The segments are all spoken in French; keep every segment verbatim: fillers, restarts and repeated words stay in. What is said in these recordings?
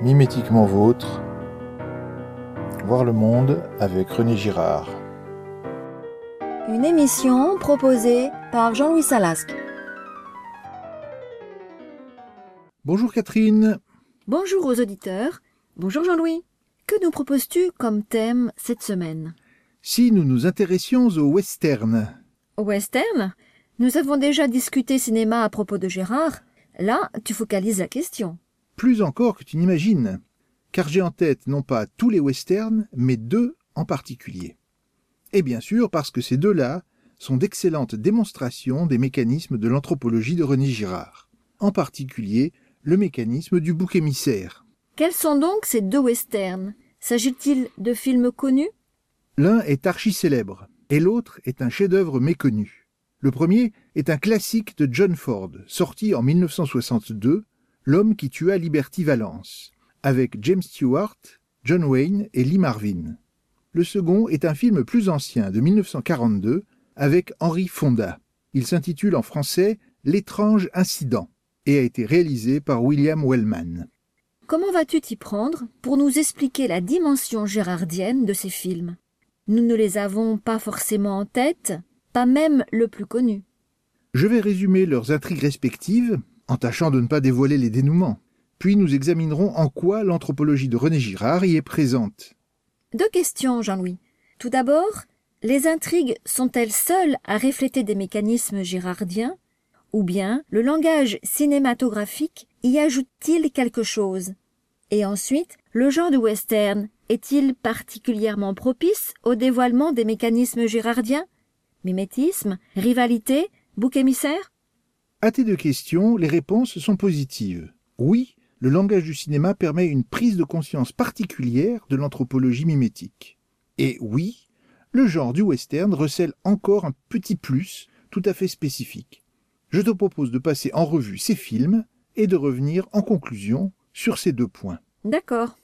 Mimétiquement vôtre, voir le monde avec René Girard. Une émission proposée par Jean-Louis Salasque. Bonjour Catherine. Bonjour aux auditeurs. Bonjour Jean-Louis. Que nous proposes-tu comme thème cette semaine? Si nous nous intéressions au western. Au western? Nous avons déjà discuté cinéma à propos de Gérard. Là, tu focalises la question. Plus encore que tu n'imagines, car j'ai en tête non pas tous les westerns, mais deux en particulier. Et bien sûr parce que ces deux-là sont d'excellentes démonstrations des mécanismes de l'anthropologie de René Girard, en particulier le mécanisme du bouc émissaire. Quels sont donc ces deux westerns? S'agit-il de films connus? L'un est archi-célèbre, et l'autre est un chef-d'œuvre méconnu. Le premier est un classique de John Ford, sorti en mille neuf cent soixante-deux, L'homme qui tua Liberty Valance, avec James Stewart, John Wayne et Lee Marvin. Le second est un film plus ancien, de mille neuf cent quarante-deux, avec Henry Fonda. Il s'intitule en français « L'étrange incident » et a été réalisé par William Wellman. Comment vas-tu t'y prendre pour nous expliquer la dimension gérardienne de ces films? Nous ne les avons pas forcément en tête, pas même le plus connu. Je vais résumer leurs intrigues respectives, en tâchant de ne pas dévoiler les dénouements. Puis nous examinerons en quoi l'anthropologie de René Girard y est présente. Deux questions, Jean-Louis. Tout d'abord, les intrigues sont-elles seules à refléter des mécanismes girardiens? Ou bien le langage cinématographique y ajoute-t-il quelque chose? Et ensuite, le genre du western est-il particulièrement propice au dévoilement des mécanismes girardiens? Mimétisme, rivalité, bouc émissaire? À tes deux questions, les réponses sont positives. Oui, le langage du cinéma permet une prise de conscience particulière de l'anthropologie mimétique. Et oui, le genre du western recèle encore un petit plus tout à fait spécifique. Je te propose de passer en revue ces films et de revenir en conclusion sur ces deux points. D'accord.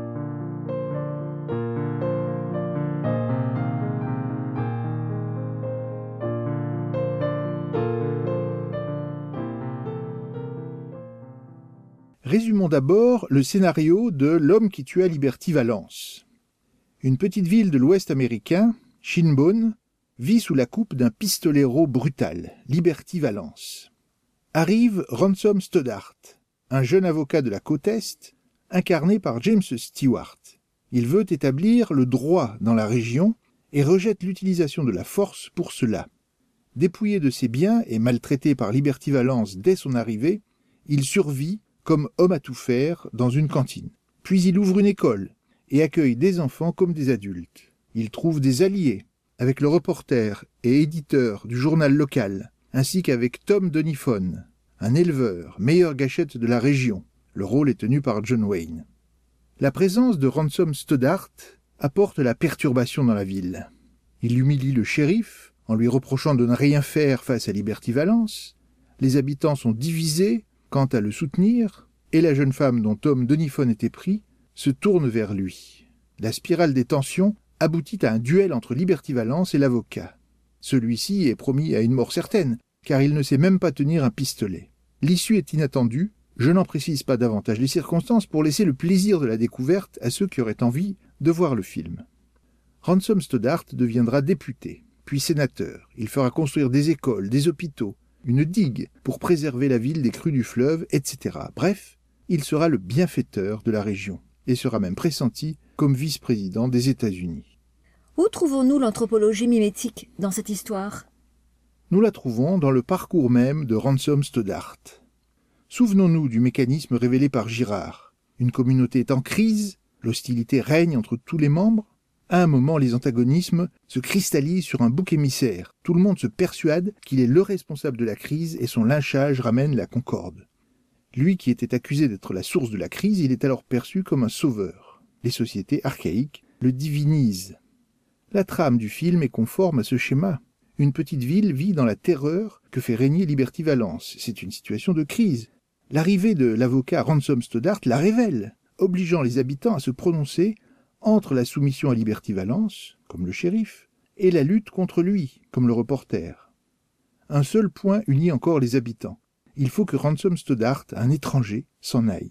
Résumons d'abord le scénario de L'homme qui tua Liberty Valance. Une petite ville de l'Ouest américain, Shinbone, vit sous la coupe d'un pistolero brutal, Liberty Valance. Arrive Ransom Stoddart, un jeune avocat de la côte Est, incarné par James Stewart. Il veut établir le droit dans la région et rejette l'utilisation de la force pour cela. Dépouillé de ses biens et maltraité par Liberty Valance dès son arrivée, il survit comme homme à tout faire dans une cantine. Puis il ouvre une école et accueille des enfants comme des adultes. Il trouve des alliés avec le reporter et éditeur du journal local, ainsi qu'avec Tom Doniphan, un éleveur, meilleure gâchette de la région. Le rôle est tenu par John Wayne. La présence de Ransom Stoddart apporte la perturbation dans la ville. Il humilie le shérif en lui reprochant de ne rien faire face à Liberty Valance. Les habitants sont divisés quant à le soutenir, et la jeune femme dont Tom Doniphan était pris se tourne vers lui. La spirale des tensions aboutit à un duel entre Liberty Valance et l'avocat. Celui-ci est promis à une mort certaine, car il ne sait même pas tenir un pistolet. L'issue est inattendue, je n'en précise pas davantage les circonstances pour laisser le plaisir de la découverte à ceux qui auraient envie de voir le film. Ransom Stoddart deviendra député, puis sénateur. Il fera construire des écoles, des hôpitaux, une digue pour préserver la ville des crues du fleuve, et cetera. Bref, il sera le bienfaiteur de la région et sera même pressenti comme vice-président des États-Unis. Où trouvons-nous l'anthropologie mimétique dans cette histoire? Nous la trouvons dans le parcours même de Ransom Stoddart. Souvenons-nous du mécanisme révélé par Girard. Une communauté est en crise, l'hostilité règne entre tous les membres. À un moment, les antagonismes se cristallisent sur un bouc émissaire. Tout le monde se persuade qu'il est le responsable de la crise et son lynchage ramène la concorde. Lui qui était accusé d'être la source de la crise, il est alors perçu comme un sauveur. Les sociétés archaïques le divinisent. La trame du film est conforme à ce schéma. Une petite ville vit dans la terreur que fait régner Liberty Valance. C'est une situation de crise. L'arrivée de l'avocat Ransom Stoddart la révèle, obligeant les habitants à se prononcer entre la soumission à Liberty Valance, comme le shérif, et la lutte contre lui, comme le reporter. Un seul point unit encore les habitants. Il faut que Ransom Stoddart, un étranger, s'en aille.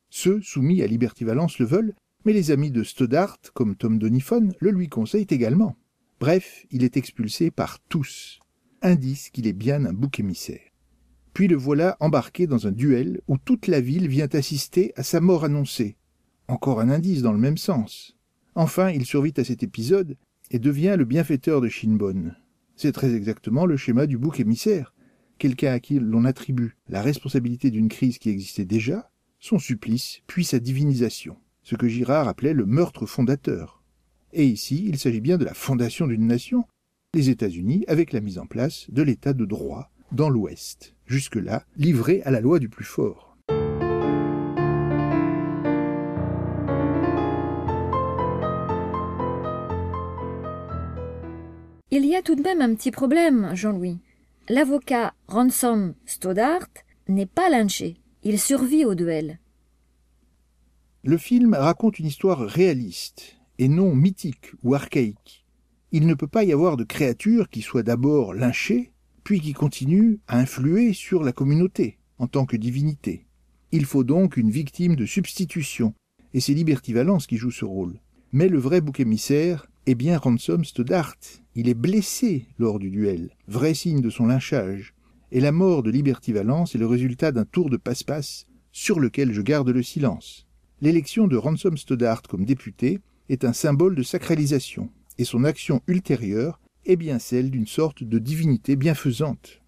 Ceux soumis à Liberty Valance le veulent, mais les amis de Stoddart, comme Tom Doniphan, le lui conseillent également. Bref, il est expulsé par tous. Indice qu'il est bien un bouc émissaire. Puis le voilà embarqué dans un duel où toute la ville vient assister à sa mort annoncée. Encore un indice dans le même sens. Enfin, il survit à cet épisode et devient le bienfaiteur de Shinbone. C'est très exactement le schéma du bouc émissaire. Quelqu'un à qui l'on attribue la responsabilité d'une crise qui existait déjà, son supplice, puis sa divinisation. Ce que Girard appelait le meurtre fondateur. Et ici, il s'agit bien de la fondation d'une nation, les États-Unis, avec la mise en place de l'état de droit dans l'Ouest, jusque-là livré à la loi du plus fort. Il y a tout de même un petit problème, Jean-Louis. L'avocat Ransom Stoddart n'est pas lynché. Il survit au duel. Le film raconte une histoire réaliste, et non mythique ou archaïque. Il ne peut pas y avoir de créature qui soit d'abord lynchée, puis qui continue à influer sur la communauté, en tant que divinité. Il faut donc une victime de substitution, et c'est Liberty Valance qui joue ce rôle. Mais le vrai bouc émissaire est bien Ransom Stoddart. Il est blessé lors du duel, vrai signe de son lynchage. Et la mort de Liberty Valance est le résultat d'un tour de passe-passe sur lequel je garde le silence. L'élection de Ransom Stoddart comme député est un symbole de sacralisation, et son action ultérieure est bien celle d'une sorte de divinité bienfaisante.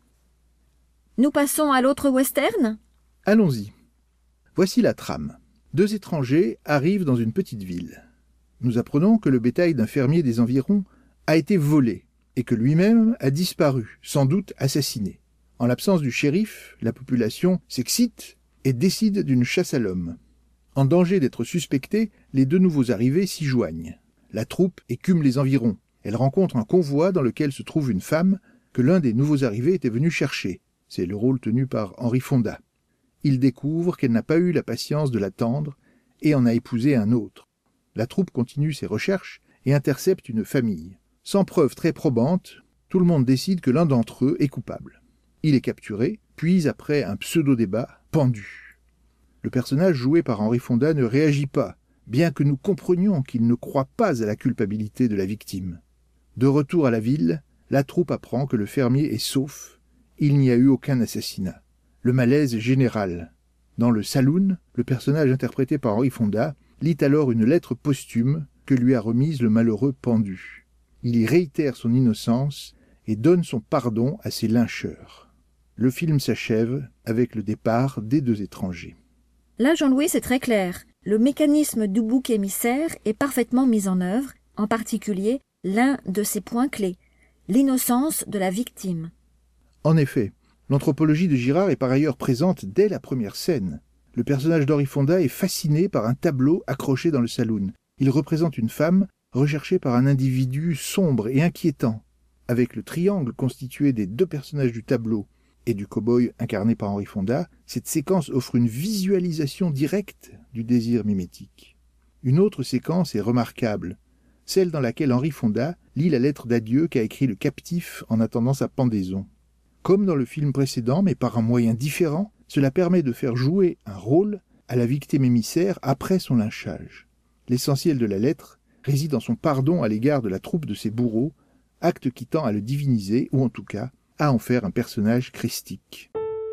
Nous passons à l'autre western ? Allons-y. Voici la trame. Deux étrangers arrivent dans une petite ville. Nous apprenons que le bétail d'un fermier des environs a été volé, et que lui-même a disparu, sans doute assassiné. En l'absence du shérif, la population s'excite et décide d'une chasse à l'homme. En danger d'être suspectés, les deux nouveaux arrivés s'y joignent. La troupe écume les environs. Elle rencontre un convoi dans lequel se trouve une femme que l'un des nouveaux arrivés était venu chercher. C'est le rôle tenu par Henry Fonda. Il découvre qu'elle n'a pas eu la patience de l'attendre et en a épousé un autre. La troupe continue ses recherches et intercepte une famille. Sans preuves très probantes, tout le monde décide que l'un d'entre eux est coupable. Il est capturé, puis, après un pseudo-débat, pendu. Le personnage joué par Henry Fonda ne réagit pas, bien que nous comprenions qu'il ne croit pas à la culpabilité de la victime. De retour à la ville, la troupe apprend que le fermier est sauf. Il n'y a eu aucun assassinat. Le malaise est général. Dans le saloon, le personnage interprété par Henry Fonda lit alors une lettre posthume que lui a remise le malheureux pendu. Il y réitère son innocence et donne son pardon à ses lyncheurs. Le film s'achève avec le départ des deux étrangers. Là, Jean-Louis, c'est très clair. Le mécanisme du bouc émissaire est parfaitement mis en œuvre, en particulier l'un de ses points clés, l'innocence de la victime. En effet, l'anthropologie de Girard est par ailleurs présente dès la première scène. Le personnage d'Henry Fonda est fasciné par un tableau accroché dans le saloon. Il représente une femme recherchée par un individu sombre et inquiétant. Avec le triangle constitué des deux personnages du tableau et du cow-boy incarné par Henry Fonda, cette séquence offre une visualisation directe du désir mimétique. Une autre séquence est remarquable, celle dans laquelle Henry Fonda lit la lettre d'adieu qu'a écrit le captif en attendant sa pendaison. Comme dans le film précédent, mais par un moyen différent, cela permet de faire jouer un rôle à la victime émissaire après son lynchage. L'essentiel de la lettre réside dans son pardon à l'égard de la troupe de ses bourreaux, acte qui tend à le diviniser, ou en tout cas, à en faire un personnage christique.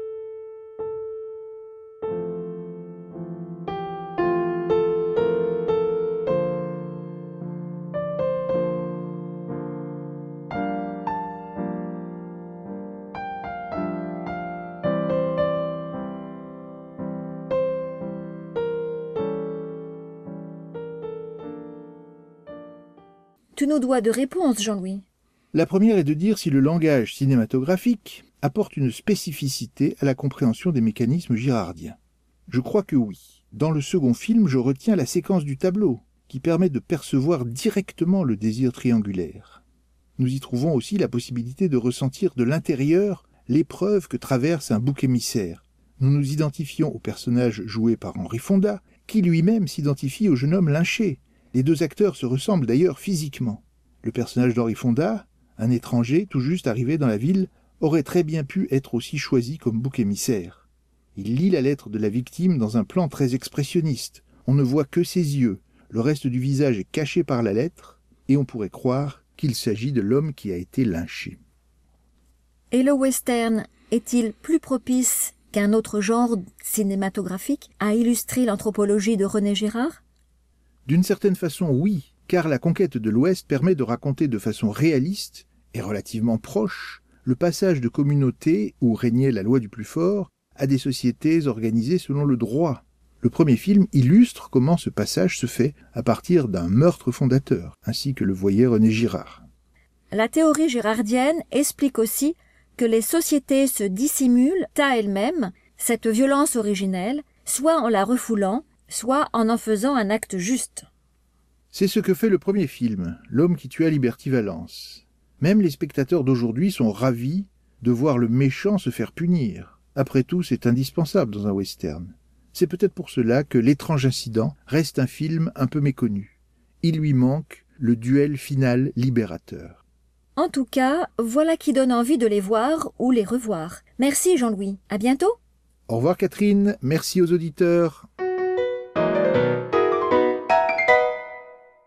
Tu nous dois de réponses, Jean-Louis. La première est de dire si le langage cinématographique apporte une spécificité à la compréhension des mécanismes girardiens. Je crois que oui. Dans le second film, je retiens la séquence du tableau, qui permet de percevoir directement le désir triangulaire. Nous y trouvons aussi la possibilité de ressentir de l'intérieur l'épreuve que traverse un bouc émissaire. Nous nous identifions au personnage joué par Henry Fonda, qui lui-même s'identifie au jeune homme lynché. Les deux acteurs se ressemblent d'ailleurs physiquement. Le personnage d'Henry Fonda, un étranger tout juste arrivé dans la ville, aurait très bien pu être aussi choisi comme bouc émissaire. Il lit la lettre de la victime dans un plan très expressionniste. On ne voit que ses yeux. Le reste du visage est caché par la lettre, et on pourrait croire qu'il s'agit de l'homme qui a été lynché. Et le western est-il plus propice qu'un autre genre cinématographique à illustrer l'anthropologie de René Girard? D'une certaine façon, oui, car la conquête de l'Ouest permet de raconter de façon réaliste et relativement proche le passage de communautés où régnait la loi du plus fort à des sociétés organisées selon le droit. Le premier film illustre comment ce passage se fait à partir d'un meurtre fondateur, ainsi que le voyait René Girard. La théorie girardienne explique aussi que les sociétés se dissimulent à elles-mêmes cette violence originelle, soit en la refoulant, soit en en faisant un acte juste. C'est ce que fait le premier film, L'homme qui tua Liberty Valance. Même les spectateurs d'aujourd'hui sont ravis de voir le méchant se faire punir. Après tout, c'est indispensable dans un western. C'est peut-être pour cela que L'étrange incident reste un film un peu méconnu. Il lui manque le duel final libérateur. En tout cas, voilà qui donne envie de les voir ou les revoir. Merci Jean-Louis, à bientôt. Au revoir Catherine, merci aux auditeurs.